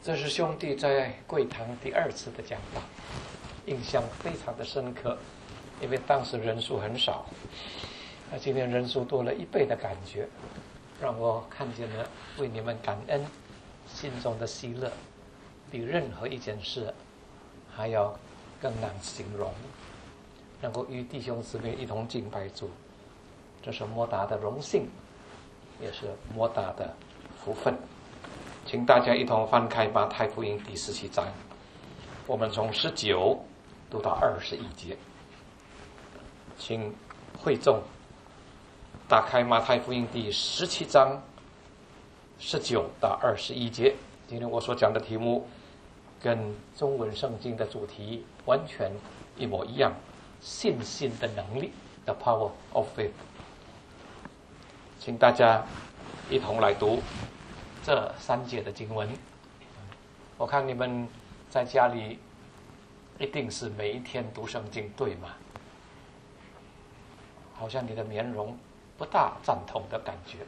这是兄弟在贵堂第2次的讲道，印象非常的深刻，因为当时人数很少，今天人数多了1倍的感觉，让我看见了为你们感恩，心中的喜乐，比任何一件事还要更难形容。能够与弟兄姊妹一同敬拜主，这是莫大的荣幸，也是莫大的福分。请大家一同翻开马太福音第17章，我们从19读到21节。请会众打开马太福音第17章19到21节。今天我所讲的题目跟中文圣经的主题完全一模一样，信心的能力 The power of faith。 请大家一同来读这3节的经文。我看你们在家里一定是每一天读圣经，对吗？好像你的面容不大赞同的感觉，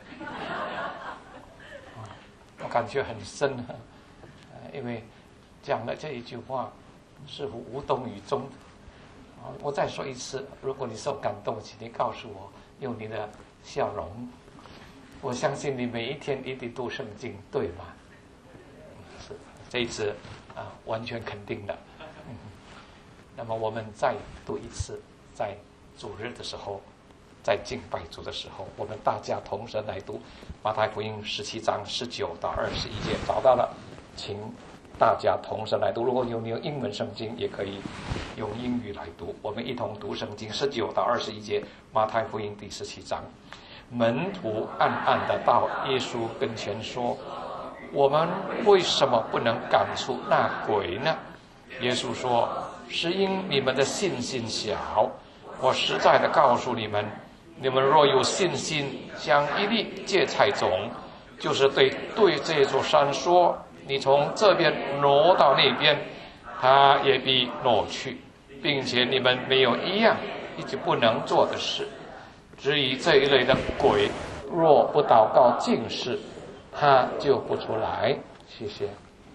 我感觉很深，因为讲了这一句话似乎无动于衷。我再说一次，如果你受感动，请你告诉我，用你的笑容。我相信你每一天一定读圣经，对吗？是，这一次完全肯定的。那么我们再读一次，在主日的时候，在敬拜主的时候，我们大家同声来读马太福音17章19到21节。找到了，请大家同声来读。如果有你用英文圣经，也可以用英语来读。我们一同读圣经19到21节，马太福音第17章。门徒暗暗的到耶稣跟前说：“我们为什么不能赶出那鬼呢？”耶稣说：“是因你们的信心小。我实在的告诉你们，你们若有信心，像一粒芥菜种，就是对这座山说：你从这边挪到那边，它也必挪去，并且你们没有一样不能做的事。至于这一类的鬼，若不祷告禁食，他就不出来。”谢谢。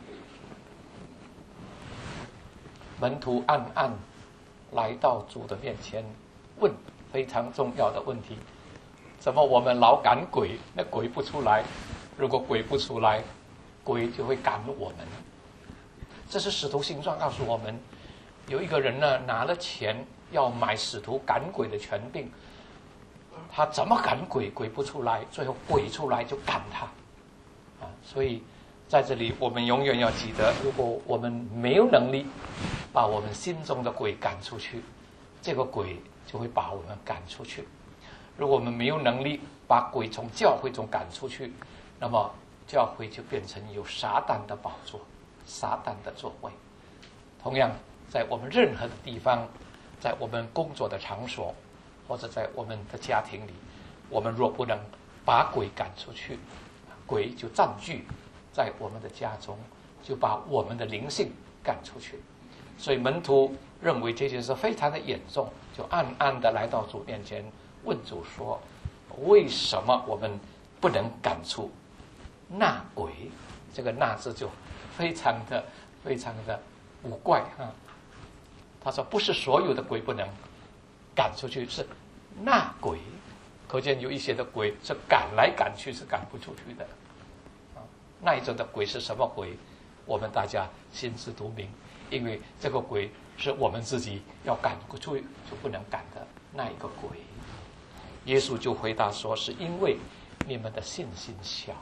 门徒暗暗来到主的面前，问非常重要的问题：怎么我们老赶鬼，那鬼不出来？如果鬼不出来，鬼就会赶我们。这是使徒行传告诉我们，有一个人呢，拿了钱要买使徒赶鬼的权柄，他怎么赶鬼，鬼不出来，最后鬼出来就赶他。所以在这里我们永远要记得，如果我们没有能力把我们心中的鬼赶出去，这个鬼就会把我们赶出去。如果我们没有能力把鬼从教会中赶出去，那么教会就变成有撒旦的宝座，撒旦的座位。同样，在我们任何的地方，在我们工作的场所，或者在我们的家庭里，我们若不能把鬼赶出去，鬼就占据在我们的家中，就把我们的灵性赶出去。所以门徒认为这件事非常的严重，就暗暗的来到主面前，问主说：为什么我们不能赶出那鬼？这个那字就非常的古怪啊。他说不是所有的鬼不能赶出去，是那鬼。可见有一些的鬼是赶来赶去是赶不出去的。那一种的鬼是什么鬼？我们大家心知肚明，因为这个鬼是我们自己要赶出去就不能赶的那一个鬼。耶稣就回答说：是因为你们的信心小。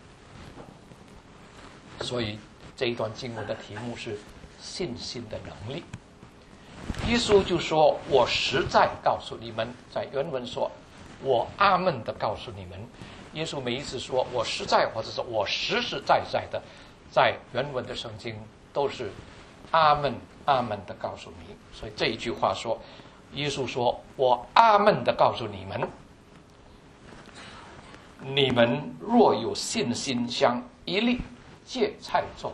所以这一段经文的题目是信心的能力。耶稣就说：我实在告诉你们，在原文说我阿们的告诉你们。耶稣每一次说我实在，或者是我实实在在的，在原文的圣经都是阿们阿们的告诉你。所以这一句话说，耶稣说我阿们的告诉你们，你们若有信心像一粒芥菜种，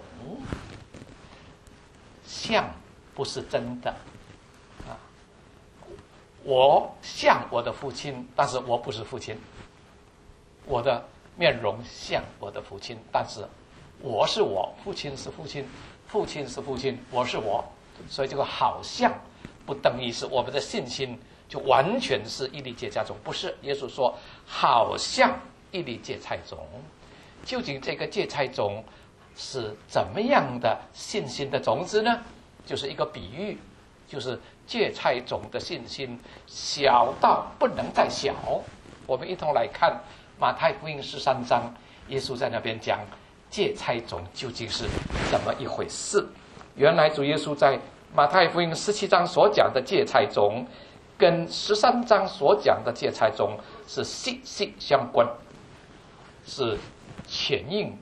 像不是真的啊。我像我的父亲，但是我不是父亲。我的面容像我的父亲，但是我是我，父亲是父亲，父亲是父亲，我是我。所以这个好像不等于是我们的信心就完全是一粒芥菜种，不是。耶稣说好像一粒芥菜种，究竟这个芥菜种是怎么样的信心的种子呢？就是一个比喻，就是芥菜种的信心小到不能再小。我们一同来看马太福音13章，耶稣在那边讲芥菜种究竟是怎么一回事。原来主耶稣在马太福音17章所讲的芥菜种跟13章所讲的芥菜种是息息相关，是前因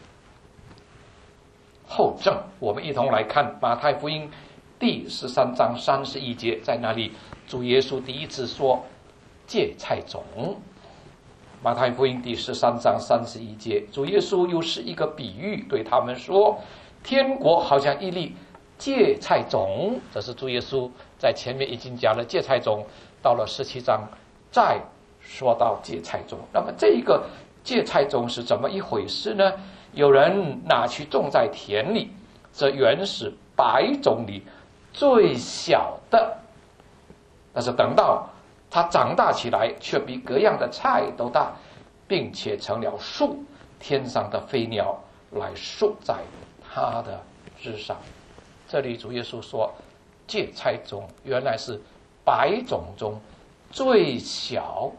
后证。我们一同来看马太福音第13章31节，在那里主耶稣第一次说芥菜种。马太福音第13章31节，主耶稣又是一个比喻，对他们说，天国好像一粒芥菜种。这是主耶稣在前面已经讲了芥菜种，到了17章再说到芥菜种。那么这个芥菜种是怎么一回事呢？有人拿去种在田里，这原是百种里最小的，但是等到它长大起来，却比各样的菜都大，并且成了树，天上的飞鸟来宿在它的枝上。这里主耶稣说，芥菜种原来是百种中最小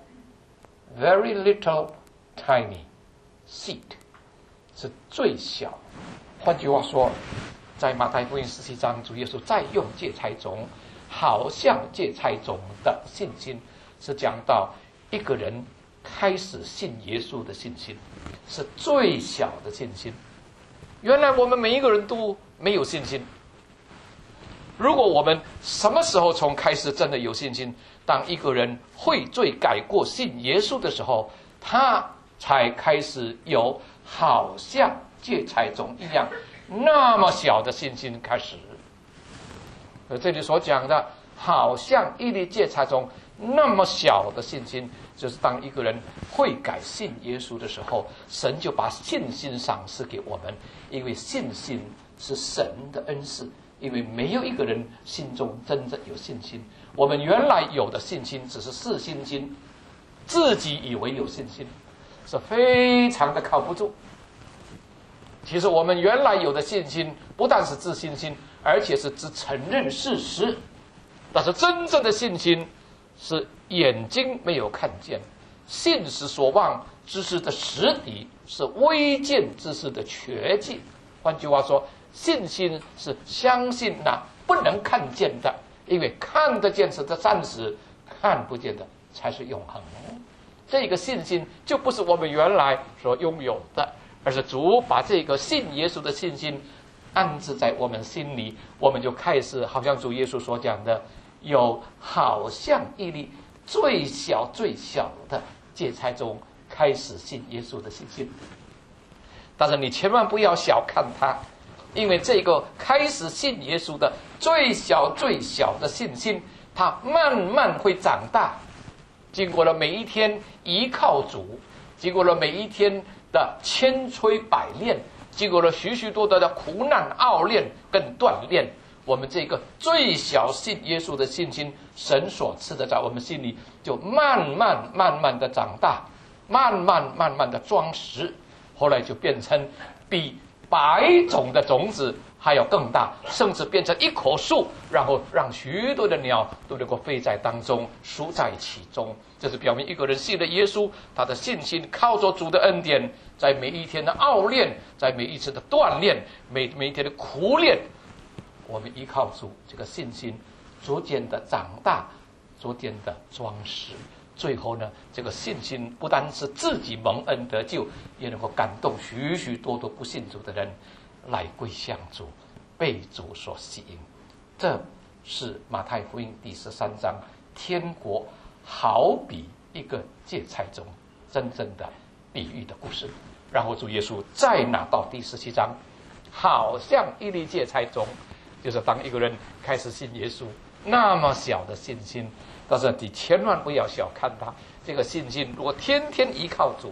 ，very little tiny seed， 是最小。换句话说，在马太福音17章，主耶稣再用芥菜种，好像芥菜种的信心，是讲到一个人开始信耶稣的信心，是最小的信心。原来我们每一个人都没有信心。如果我们什么时候从开始真的有信心，当一个人悔罪改过信耶稣的时候，他才开始有好像芥菜种一样那么小的信心开始。而这里所讲的好像一粒芥菜种那么小的信心，就是当一个人悔改信耶稣的时候，神就把信心赏赐给我们。因为信心是神的恩赐，因为没有一个人心中真正有信心。我们原来有的信心只是自信心，自己以为有信心，是非常的靠不住。其实我们原来有的信心不但是自信心，而且是只承认事实。但是真正的信心是眼睛没有看见，信实所望之事的实底，是未见之事的确据。换句话说，信心是相信那不能看见的，因为看得见是暂时，看不见的才是永恒。这个信心就不是我们原来所拥有的，而是主把这个信耶稣的信心安置在我们心里，我们就开始好像主耶稣所讲的，有好像一粒最小最小的芥菜种开始信耶稣的信心。但是你千万不要小看它，因为这个开始信耶稣的最小最小的信心，它慢慢会长大。经过了每一天依靠主，经过了每一天的千锤百炼，经过了许许多多的苦难熬炼跟锻炼，我们这个最小信耶稣的信心，神所赐的，在我们心里就慢慢的长大，慢慢的装实，后来就变成比100种的种子还有更大，甚至变成一棵树，然后让许多的鸟都能够飞在当中，熟在其中。这是表明一个人信了耶稣，他的信心靠着主的恩典，在每一天的熬炼，在每一次的锻炼，每一天的苦练，我们依靠主，这个信心逐渐的长大，逐渐的装实。最后呢，这个信心不单是自己蒙恩得救，也能够感动许许多多不信主的人来归向主，被主所吸引。这是马太福音第13章，天国好比一个芥菜种真正的比喻的故事。然后主耶稣再拿到第17章，好像一粒芥菜种，就是当一个人开始信耶稣，那么小的信心，但是你千万不要小看它。这个信心如果天天依靠主，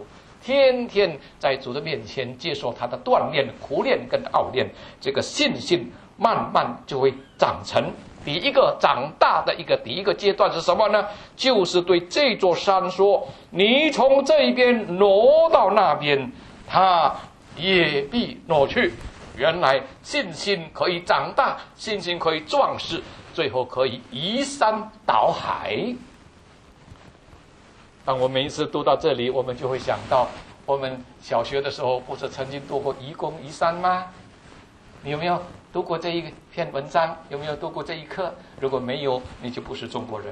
天天在主的面前接受他的锻炼、苦练跟熬练，这个信心慢慢就会长成。第一个长大的第一个阶段是什么呢？就是对这座山说：你从这一边挪到那边，它也必挪去。原来信心可以长大，信心可以壮士，最后可以移山倒海。当我每一次读到这里，我们就会想到，我们小学的时候不是曾经读过移宫移山吗？你有没有读过这一篇文章？有没有读过这一课？如果没有，你就不是中国人。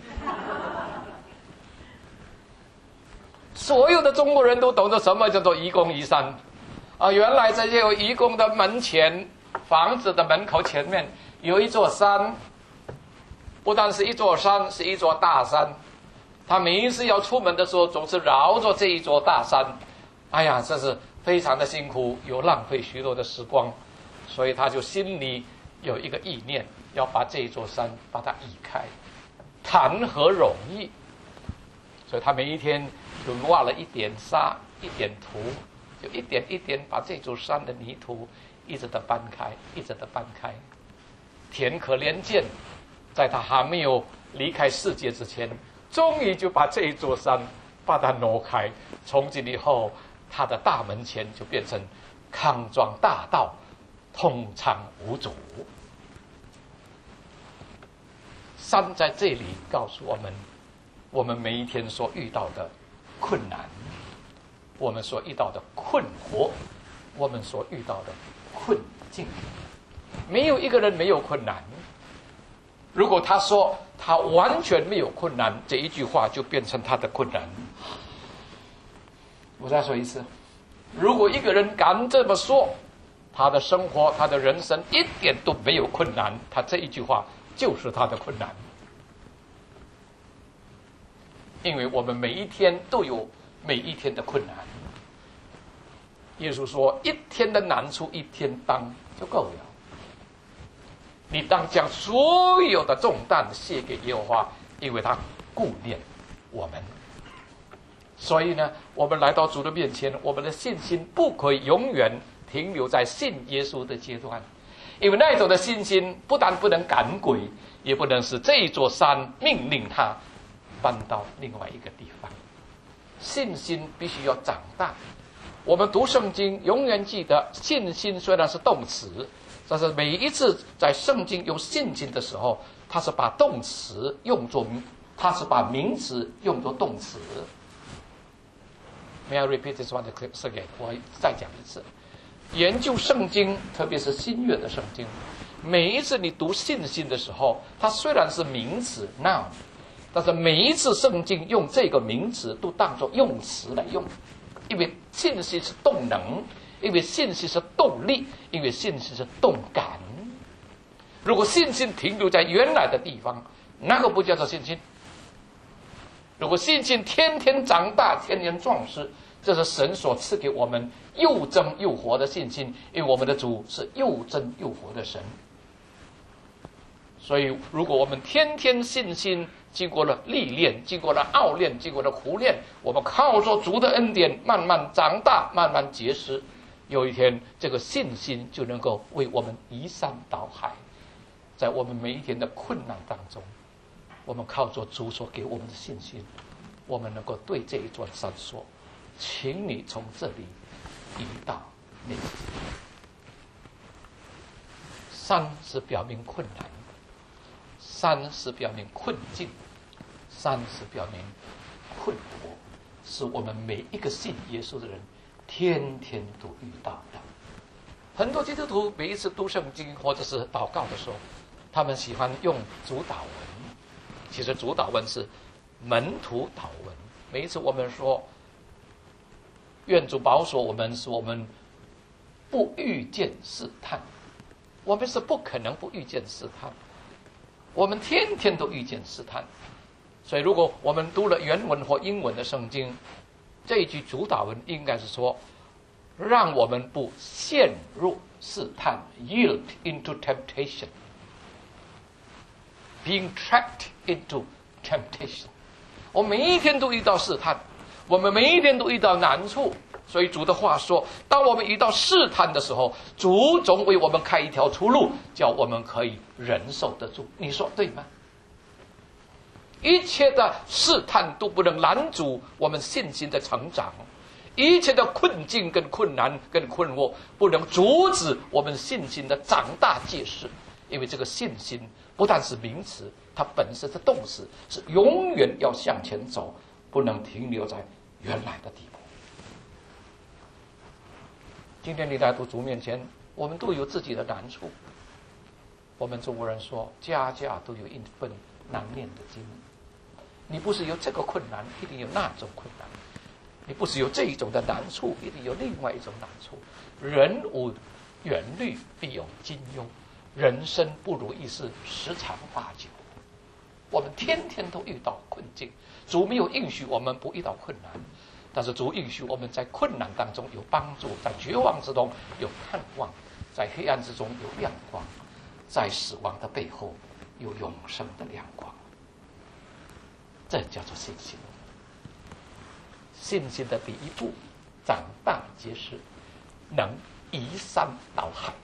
所有的中国人都懂得什么叫做移宫移山啊！原来在这个移宫的门前，房子的门口前面有一座山，不但是一座山，是一座大山。他每一次要出门的时候，总是绕着这一座大山。哎呀，这是非常的辛苦，又浪费许多的时光。所以他就心里有一个意念，要把这座山把它移开，谈何容易？所以他每一天就挖了一点沙，一点土，就一点一点把这座山的泥土一直的搬开，一直的搬开。田可怜见，在他还没有离开世界之前，终于就把这一座山把它挪开。从今以后，他的大门前就变成康庄大道，通畅无阻。山在这里告诉我们，我们每一天所遇到的困难，我们所遇到的困惑，我们所遇到的困境，没有一个人没有困难。如果他说他完全没有困难，这一句话就变成他的困难。我再说一次，如果一个人敢这么说，他的生活，他的人生一点都没有困难，他这一句话就是他的困难。因为我们每一天都有每一天的困难。耶稣说，一天的难处一天当就够了。你当将所有的重担卸给耶和华，因为他顾念我们。所以呢，我们来到主的面前，我们的信心不可以永远停留在信耶稣的阶段，因为那种的信心不但不能赶鬼，也不能使这一座山命令他搬到另外一个地方。信心必须要长大。我们读圣经永远记得，信心虽然是动词，但是每一次在圣经用信心的时候，它是把动词用作，它是把名词用作动词。May I repeat this one again？ 我再讲一次。研究圣经，特别是新约的圣经，每一次你读信心的时候，它虽然是名词 noun， 但是每一次圣经用这个名词都当作用词来用，因为信心是动能，因为信心是动力，因为信心是动感。如果信心停留在原来的地方，那个不叫做信心。如果信心天天长大，天天壮实，这是神所赐给我们又真又活的信心，因为我们的主是又真又活的神。所以如果我们天天信心经过了历练，经过了熬练，经过了苦练，我们靠着主的恩典慢慢长大，慢慢结实，有一天这个信心就能够为我们移山倒海。在我们每一天的困难当中，我们靠着主所给我们的信心，我们能够对这一座山说，请你从这里移到那里。山是表明困难，山是表明困境，山是表明困惑，是我们每一个信耶稣的人天天都遇到的。很多基督徒每一次读圣经或者是祷告的时候，他们喜欢用主祷文。其实主祷文是门徒祷文。每一次我们说愿主保守我们，使我们不遇见试探，我们是不可能不遇见试探，我们天天都遇见试探。所以如果我们读了原文或英文的圣经，这一句主祷文应该是说，让我们不陷入试探 yield into temptation， being trapped into temptation。 我每一天都遇到试探， 我们每一天都遇到难处。所以主的话说，当我们遇到试探的时候，主总为我们开一条出路，叫我们可以忍受得住。你说对吗？一切的试探都不能拦阻我们信心的成长，一切的困境跟困难跟困惑不能阻止我们信心的长大结实。因为这个信心不但是名词，它本身是动词，是永远要向前走，不能停留在原来的地步。今天你来到主面前，我们都有自己的难处。我们中国人说，家家都有一份难念的经。你不是有这个困难，一定有那种困难；你不是有这一种的难处，一定有另外一种难处。人无远虑，必有近忧。人生不如意事十常八九。我们天天都遇到困境，主没有允许我们不遇到困难。但是主允许我们在困难当中有帮助，在绝望之中有盼望，在黑暗之中有亮光，在死亡的背后有永生的亮光。这叫做信心。信心的第一步，长大结实，能移山倒海。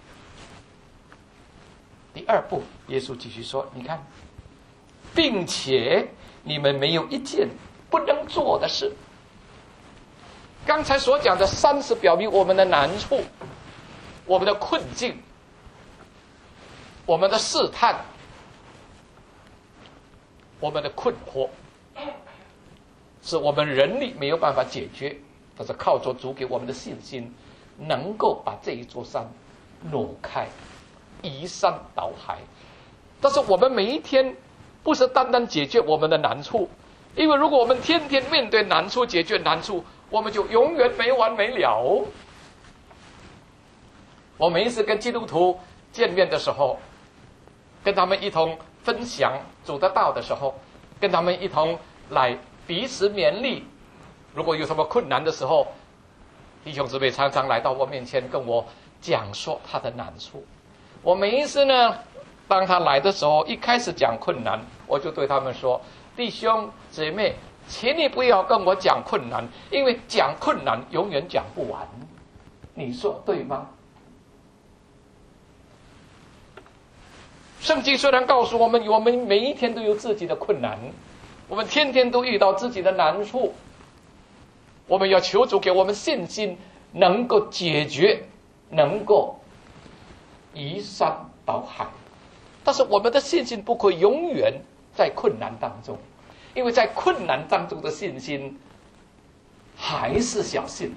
第二步，耶稣继续说：“你看，并且你们没有一件不能做的事。”刚才所讲的山是表明我们的难处，我们的困境，我们的试探，我们的困惑，是我们人力没有办法解决，但是靠着主给我们的信心，能够把这一座山挪开，移山倒海。但是我们每一天不是单单解决我们的难处，因为如果我们天天面对难处，解决难处，我们就永远没完没了。我每一次跟基督徒见面的时候，跟他们一同分享主的道的时候，跟他们一同来彼此勉励。如果有什么困难的时候，弟兄姊妹常常来到我面前跟我讲说他的难处。我每一次呢，当他来的时候，一开始讲困难，我就对他们说：弟兄姊妹，请你不要跟我讲困难，因为讲困难永远讲不完。你说对吗？圣经虽然告诉我们，我们每一天都有自己的困难，我们天天都遇到自己的难处，我们要求主给我们信心，能够解决，能够移山倒海。但是我们的信心不可以永远在困难当中，因为在困难当中的信心还是小信。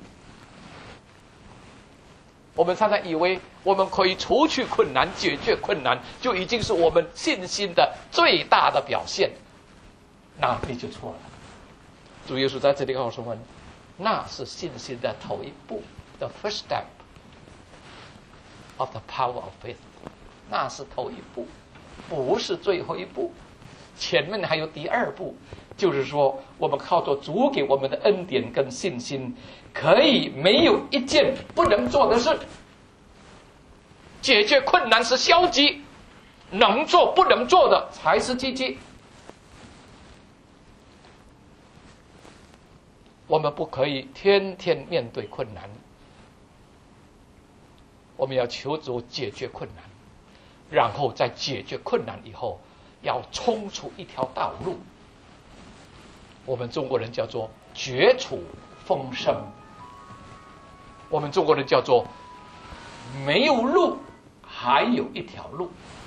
我们常常以为我们可以除去困难，解决困难，就已经是我们信心的最大的表现，那你就错了。主耶稣在这里告诉我们，那是信心的头一步 ，the first step of the power of faith， 那是头一步，不是最后一步。前面还有第二步，就是说我们靠着主给我们的恩典跟信心，可以没有一件不能做的事。解决困难是消极，能做不能做的才是积极。我们不可以天天面对困难，我们要求主解决困难，然后在解决困难以后，要冲出一条道路。我们中国人叫做绝处逢生，我们中国人叫做没有路还有一条路。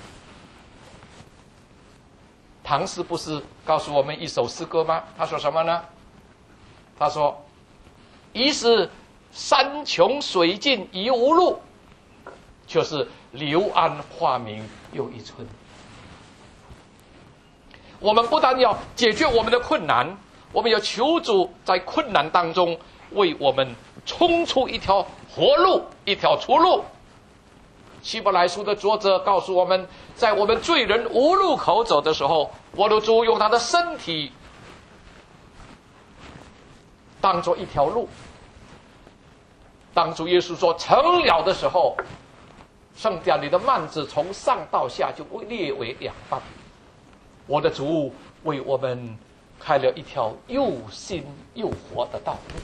唐诗不是告诉我们一首诗歌吗？他说什么呢？他说：疑是山穷水尽疑无路，却是柳暗花明又一村。我们不但要解决我们的困难，我们要求主在困难当中为我们冲出一条活路，一条出路。希伯来书的作者告诉我们，在我们罪人无路口走的时候，我的主用他的身体当作一条路。当主耶稣说成了的时候，圣殿里的幔子从上到下就裂为两半。我的主为我们开了一条又新又活的道路。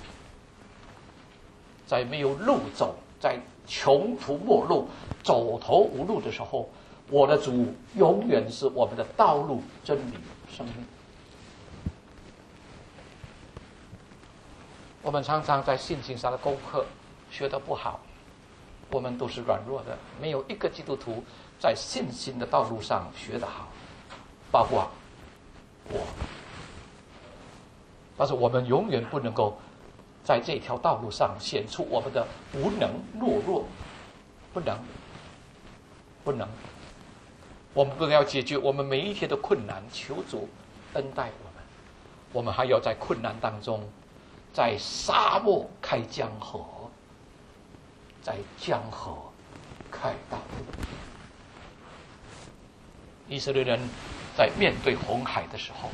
在没有路走，在穷途末路、走投无路的时候，我的主永远是我们的道路、真理、生命。我们常常在信心上的功课学得不好，我们都是软弱的，没有一个基督徒在信心的道路上学得好，包括我。但是我们永远不能够在这条道路上显出我们的无能懦弱，不能。我们不但要解决我们每一天的困难，求主恩待我们，我们还要在困难当中，在沙漠开江河，在江河开道路。以色列人在面对红海的时候，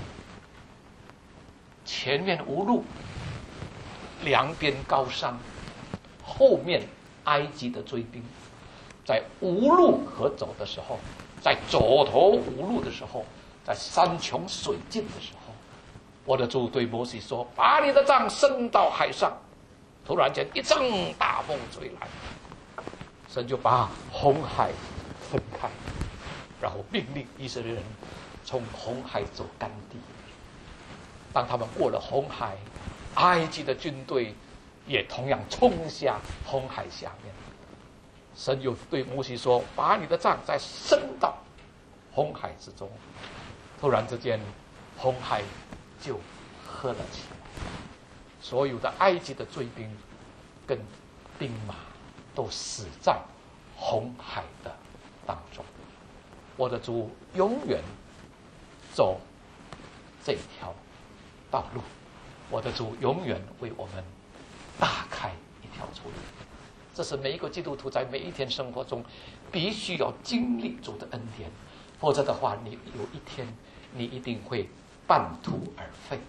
前面无路，两边高山，后面埃及的追兵，在无路可走的时候，在走投无路的时候，在山穷水尽的时候，我的主对摩西说：“把你的杖伸到海上。”突然间一阵大风吹来，神就把红海分开，然后命令以色列人从红海走干地。当他们过了红海，埃及的军队也同样冲下红海下面。神又对摩西说：“把你的杖再伸到红海之中。”突然之间，红海就喝了起来，所有的埃及的追兵跟兵马都死在红海的当中。我的主永远走这条道路，我的主永远为我们打开一条出路。这是每一个基督徒在每一天生活中必须要经历主的恩典，否则的话，你有一天你一定会半途而废。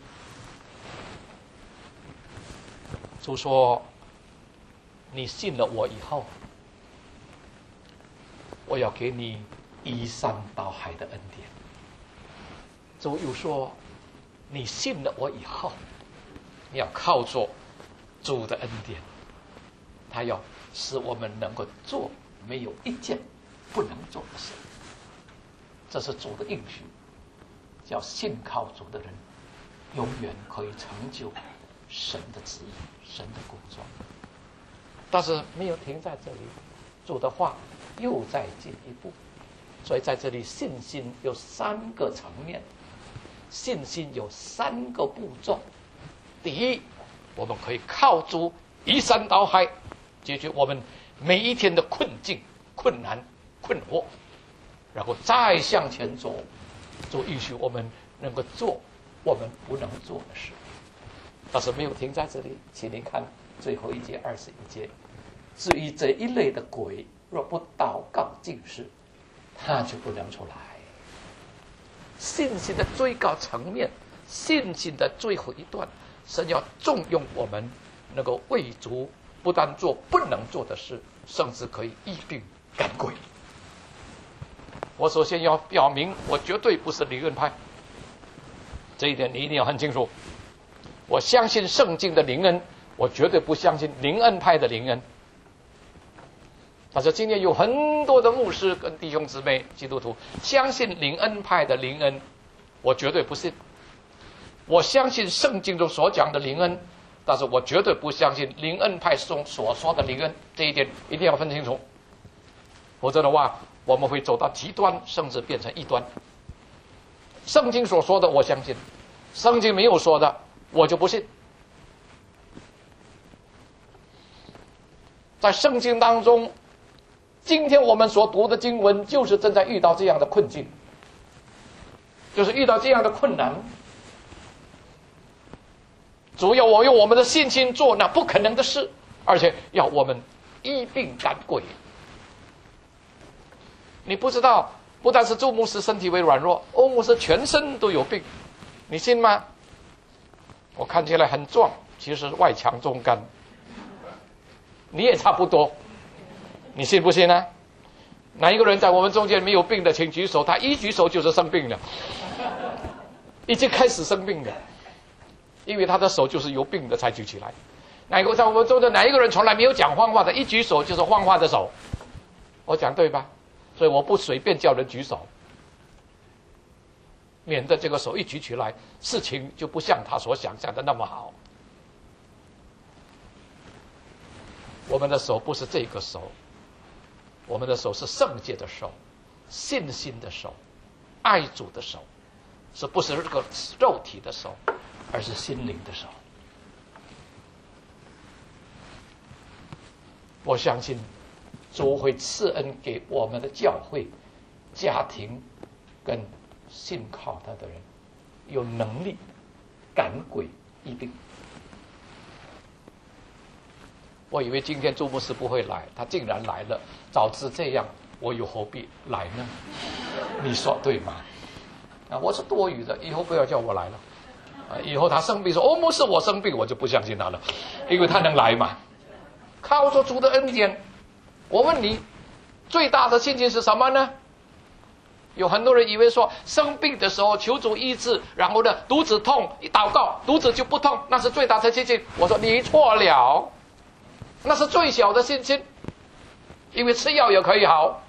主说：“你信了我以后，我要给你移山倒海的恩典。”主又说：“你信了我以后，你要靠着主的恩典，他要使我们能够做没有一件不能做的事。”这是主的应许，叫信靠主的人永远可以成就神的旨意、神的工作。但是没有停在这里，主的话又再进一步。所以在这里，信心有3个层面，信心有3个步骤。第一，我们可以靠主移山倒海，解决我们每一天的困境、困难、困惑，然后再向前走，主允许我们能够做我们不能做的事。但是没有停在这里，请你看最后一节21节，至于这一类的鬼，若不祷告禁食，他就不能出来。信心的最高层面，信心的最后一段，神要重用我们，能够为主不但做不能做的事，甚至可以医病赶鬼。我首先要表明，我绝对不是灵恩派，这一点你一定要很清楚。我相信圣经的灵恩，我绝对不相信灵恩派的灵恩。但是今天有很多的牧师跟弟兄姊妹基督徒相信灵恩派的灵恩，我绝对不信。我相信圣经中所讲的灵恩，但是我绝对不相信灵恩派中所说的灵恩，这一点一定要分清楚，否则的话我们会走到极端，甚至变成异端。圣经所说的我相信，圣经没有说的我就不信。在圣经当中，今天我们所读的经文就是正在遇到这样的困境，就是遇到这样的困难。主要我用我们的信心做那不可能的事，而且要我们医病赶鬼。你不知道，不但是周牧师身体为软弱，欧牧师全身都有病，你信吗？我看起来很壮，其实外强中干。你也差不多，你信不信呢？哪一个人在我们中间没有病的，请举手。他一举手就是生病了。 已经开始生病了，因为他的手就是有病的才举起来。哪个在我们中的哪一个人从来没有讲谎话的，一举手就是谎话的手？我讲对吧？所以我不随便叫人举手，免得这个手一举起来，事情就不像他所想象的那么好。我们的手不是这个手，我们的手是圣洁的手，信心的手，爱主的手，是不是这个肉体的手，而是心灵的手。我相信主会赐恩给我们的教会、家庭跟信靠他的人，有能力赶鬼医病。我以为今天朱牧师不会来，他竟然来了。早知这样，我又何必来呢？你说对吗？我是多余的，以后不要叫我来了。以后他生病说：“哦，牧师，我生病，我就不相信他了，因为他能来嘛。”靠着主的恩典，我问你，最大的信心是什么呢？有很多人以为说生病的时候求主医治，然后呢肚子痛一祷告肚子就不痛，那是最大的信心。我说你错了，那是最小的信心，因为吃药也可以好。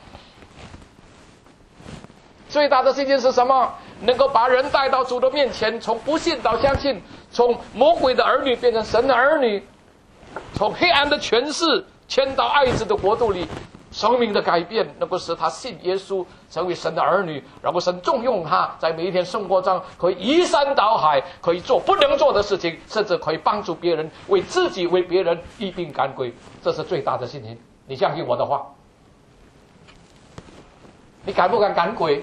最大的信心是什么？能够把人带到主的面前，从不信到相信，从魔鬼的儿女变成神的儿女，从黑暗的权势迁到爱子的国度里，生命的改变能够使他信耶稣，成为神的儿女，然后神重用他，在每一天生活中可以移山倒海，可以做不能做的事情，甚至可以帮助别人，为自己为别人医病赶鬼。这是最大的信心。你相信我的话，你敢不敢赶鬼？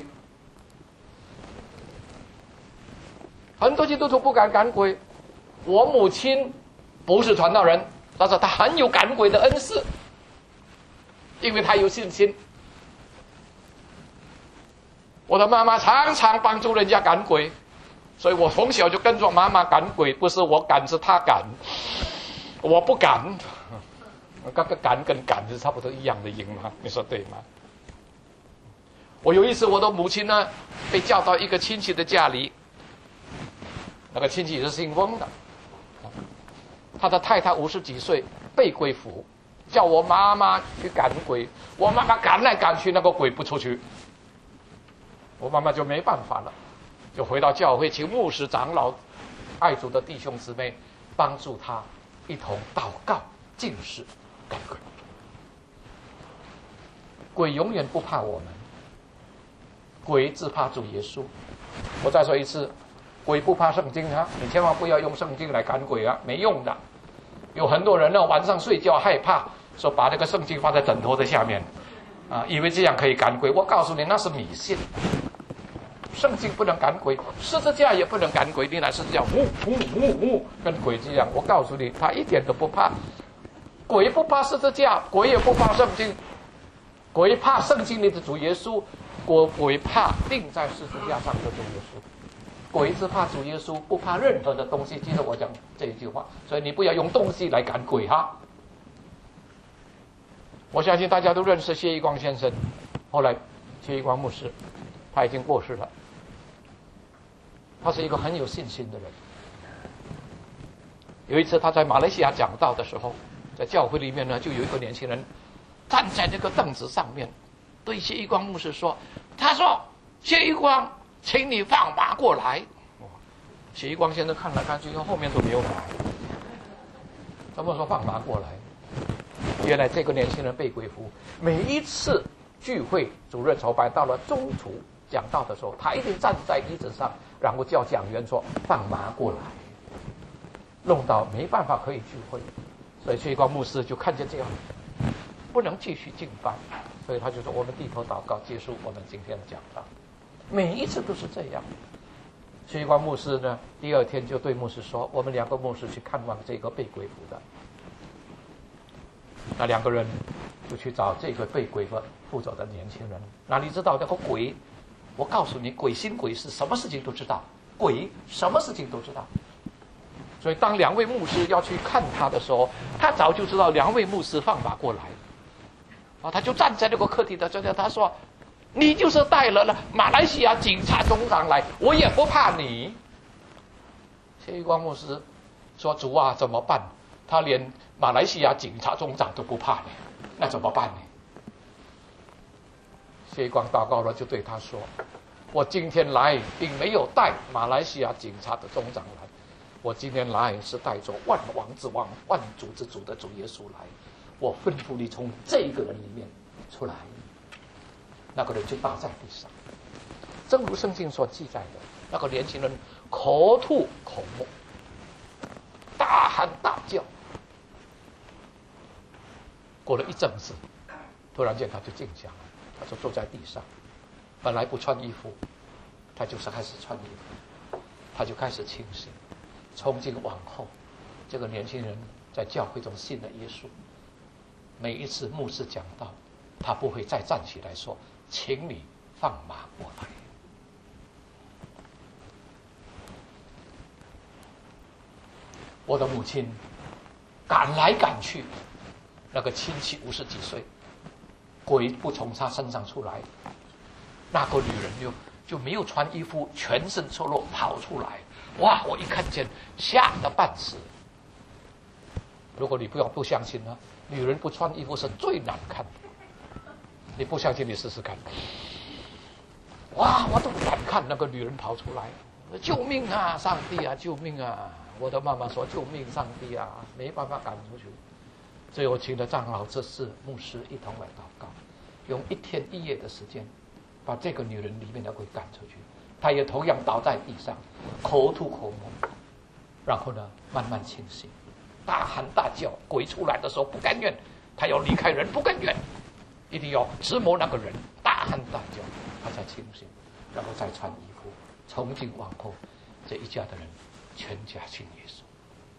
很多基督徒不敢赶鬼。我母亲不是传道人，但是她很有赶鬼的恩赐，因为她有信心。我的妈妈常常帮助人家赶鬼，所以我从小就跟着妈妈赶鬼，不是我赶，是她赶，我不敢。刚刚赶跟赶是差不多一样的音嘛，你说对吗？我有一次我的母亲呢被叫到一个亲戚的家里，那个亲戚也是姓翁的，他的太太50几岁，被鬼附，叫我妈妈去赶鬼。我妈妈赶来赶去，那个鬼不出去，我妈妈就没办法了，就回到教会，请牧师长老、爱主的弟兄姊妹帮助他一同祷告、禁食、赶鬼。鬼永远不怕我们，鬼只怕主耶稣。我再说一次，鬼不怕圣经啊！你千万不要用圣经来赶鬼啊，没用的。有很多人呢，晚上睡觉害怕，说把这个圣经放在枕头的下面，以为这样可以赶鬼。我告诉你，那是迷信。圣经不能赶鬼，十字架也不能赶鬼。你拿十字架，跟鬼这样。我告诉你，他一点都不怕。鬼不怕十字架，鬼也不怕圣经。鬼怕圣经里的主耶稣，鬼怕钉在十字架上的主耶稣。鬼只怕主耶稣，不怕任何的东西。记得我讲这一句话，所以你不要用东西来赶鬼哈。我相信大家都认识谢一光先生，后来谢一光牧师他已经过世了。他是一个很有信心的人。有一次他在马来西亚讲道的时候，在教会里面呢，就有一个年轻人站在那个凳子上面，对谢一光牧师说：“他说谢一光，请你放马过来。”谢一光先生看来看去，后面都没有马。他们说放马过来。原来这个年轻人被鬼附，每一次聚会主任筹办到了中途讲道的时候，他一定站在椅子上，然后叫讲员说放马过来，弄到没办法可以聚会。所以谢一光牧师就看见这样不能继续敬拜，所以他就说我们低头祷告，结束我们今天的讲道。每一次都是这样。谢一光牧师呢，第二天就对牧师说，我们2个牧师去看望这个被鬼附的。那2个人就去找这个被鬼附走的年轻人。那你知道那个鬼，我告诉你，鬼心鬼事，什么事情都知道，鬼什么事情都知道。所以当2位牧师要去看他的时候，他早就知道2位牧师放马过来。他就站在那个客厅的中间，他说：“你就是带了马来西亚警察总长来，我也不怕你。 谢玉光牧师说：“主啊，怎么办？他连马来西亚警察总长都不怕呢，那怎么办呢？”谢玉光祷告了，就对他说：“我今天来并没有带马来西亚警察的总长来，我今天来是带着万王之王、万主之主的主耶稣来。我吩咐你从这个人里面出来。”那个人就倒在地上，正如圣经所记载的，那个年轻人口吐口沫，大喊大叫。过了一阵子，突然间他就静下来，他就坐在地上，本来不穿衣服，他就是开始穿衣服，他就开始清醒。从今往后，这个年轻人在教会中信了耶稣。每一次牧师讲道，他不会再站起来说：“请你放马过来。”我的母亲赶来赶去，那个亲戚50几岁，鬼不从他身上出来，那个女人就没有穿衣服，全身赤裸跑出来。哇！我一看见吓得半死。如果你不相信呢，女人不穿衣服是最难看的。你不相信，你试试看。哇！我都不敢看那个女人跑出来，救命啊！上帝啊！救命啊！我的妈妈说：“救命，上帝啊！”没办法赶出去。最后请了长老、执事、牧师一同来祷告，用1天1夜的时间，把这个女人里面的鬼赶出去。她也同样倒在地上，口吐口沫，然后呢，慢慢清醒，大喊大叫。鬼出来的时候不甘愿，他要离开人，不甘愿，一定要折磨那个人，大喊大叫，他才清醒，然后再穿衣服。从今往后，这一家的人全家信耶稣。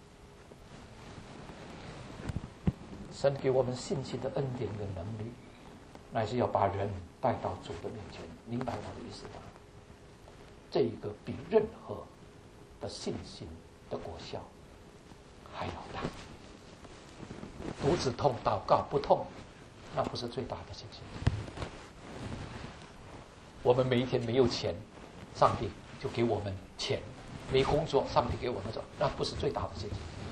神给我们信心的恩典跟能力，乃是要把人带到主的面前。明白我的意思吗？这一个比任何的信心的果效还要大。肚子痛祷告不痛，那不是最大的信心。我们每一天没有钱，上帝就给我们钱；没工作，上帝给我们走，那不是最大的信心。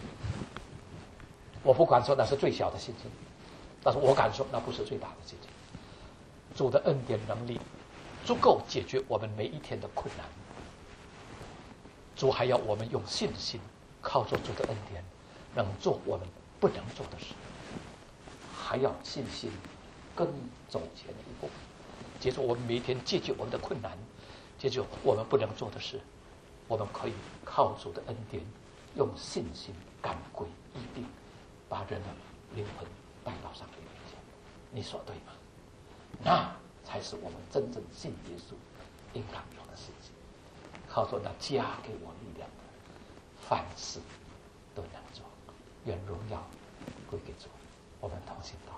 我不敢说那是最小的信心，但是我敢说那不是最大的信心。主的恩典能力足够解决我们每一天的困难。主还要我们用信心，靠着主的恩典，能做我们不能做的事。还要信心跟走前一步，接着我们每一天解决我们的困难，解决我们不能做的事。我们可以靠主的恩典，用信心赶鬼医病，把人的灵魂带到上帝面前。你说对吗？那才是我们真正信耶稣应当有的事情。靠着那加给我力量的，凡事都能做。愿荣耀归给主。我们同心祷告。